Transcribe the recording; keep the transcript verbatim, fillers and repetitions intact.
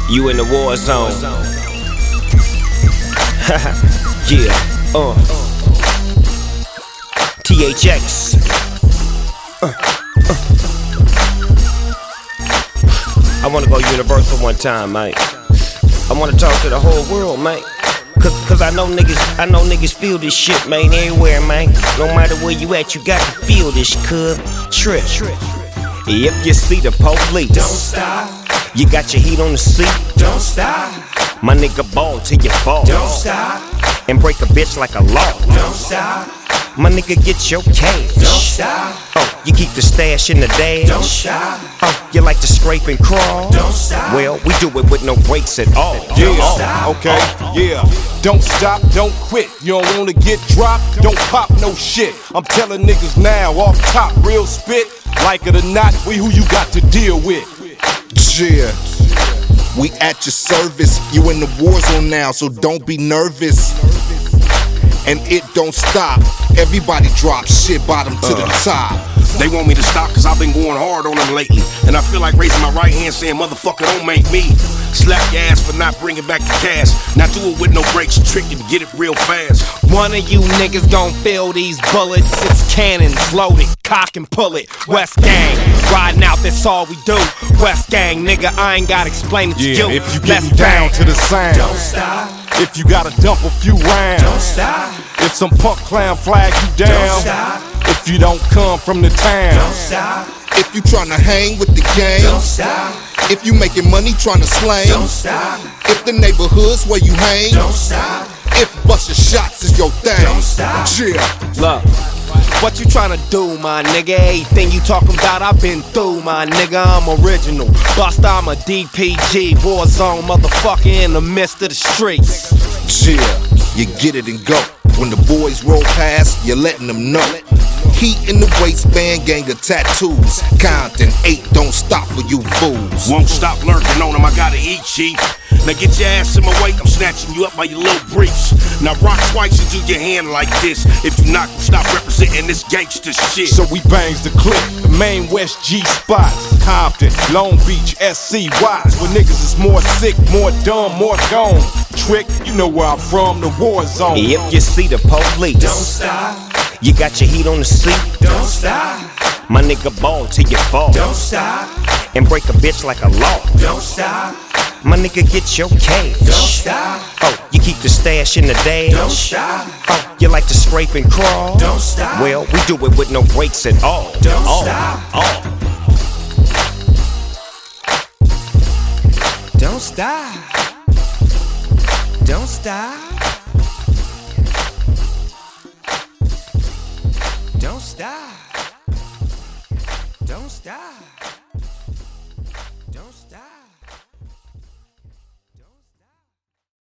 You in the war zone. Yeah, uh. T H X. Uh, uh. I wanna go universal one time, mate. I wanna talk to the whole world, mate. Cause, Cause I know niggas, I know niggas feel this shit, man, everywhere, man. No matter where you at, you got to feel this, cuz. Trip. If you see the police, don't stop. You got your heat on the seat, don't stop. My nigga ball till you fall, don't stop. And break a bitch like a law, don't stop. My nigga get your cash, don't stop. Oh, you keep the stash in the dash, don't stop. Oh, you like to scrape and crawl, don't stop. Well, we do it with no breaks at all. Yeah, oh, okay, oh. yeah. Don't stop, don't quit. You don't wanna get dropped, don't pop no shit. I'm telling niggas now, off top, real spit. Like it or not, we who you got to deal with. Yeah, we at your service. You in the war zone now, so don't be nervous. And it don't stop. Everybody drop shit bottom to the top. They want me to stop cause I've been going hard on them lately. And I feel like raising my right hand saying, motherfucker, don't make me. Slap your ass for not bringing back the cash. Not do it with no brakes, trick you to get it real fast. One of you niggas gon' feel these bullets. It's cannons loaded, cock and pull it. West Gang, riding out, that's all we do. West Gang, nigga, I ain't gotta explain it to yeah, you. If you getting down to the sound, don't stop. If you gotta dump a few rounds, don't stop. If some punk clown flag you down, don't stop. If you don't come from the town, don't stop. If you tryna hang with the gang, don't stop. If you making money tryna slang, don't stop. If the neighborhood's where you hang, don't stop. If bustin' shots is your thing, don't stop. Yeah. Look, what you tryna do, my nigga? Everything you talking about, I've been through, my nigga. I'm original. Bust, I'm a D P G, war zone motherfucker in the midst of the streets. Yeah, you get it and go. When the boys roll past, you're letting them know. Heat in the waistband, gang of tattoos. Compton eight, don't stop for you fools. Won't stop lurking on them, I gotta eat, chief. Now get your ass in my way, I'm snatching you up by your little briefs. Now rock twice and do your hand like this. If you not, stop representing this gangster shit. So we bangs the clip, the main West G spots. Compton, Long Beach, S C, Watts. Where niggas is more sick, more dumb, more gone. Trick, you know where I'm from, the war zone. If you see the police, don't stop. You got your heat on the seat, don't stop. My nigga ball till you fall, don't stop. And break a bitch like a law, don't stop. My nigga get your cash, don't stop. Oh, you keep the stash in the dash, don't stop. Oh, you like to scrape and crawl, don't stop. Well, we do it with no breaks at all, don't all, stop. all. Don't stop. Don't stop. Don't stop. Don't stop. Don't stop.